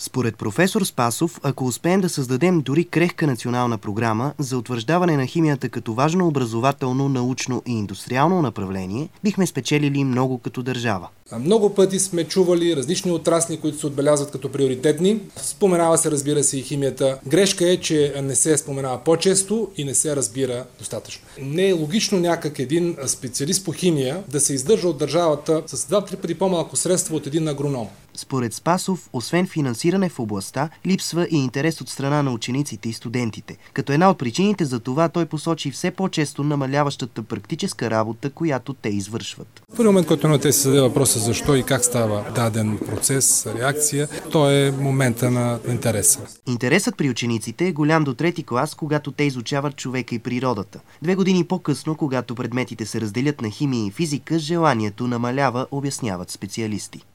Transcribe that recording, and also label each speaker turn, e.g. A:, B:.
A: Според професор Спасов, ако успеем да създадем дори крехка национална програма за утвърждаване на химията като важно образователно, научно и индустриално направление, бихме спечелили много като държава.
B: Много пъти сме чували различни отрасли, които се отбелязват като приоритетни. Споменава се, разбира се, и химията. Грешка е, че не се споменава по-често и не се разбира достатъчно. Не е логично някак един специалист по химия да се издържа от държавата с 2-3 пъти по-малко средства от един агроном.
A: Според Спасов, освен финансиране в областта, липсва и интерес от страна на учениците и студентите. Като една от причините за това той посочи все по-често намаляващата практическа работа, която те извършват.
B: В първи момент, който те се зададе въпроса защо и как става даден процес, реакция, то е момента на интереса.
A: Интересът при учениците е голям до 3-ти клас, когато те изучават човека и природата. 2 години по-късно, когато предметите се разделят на химия и физика, желанието намалява, обясняват специалисти.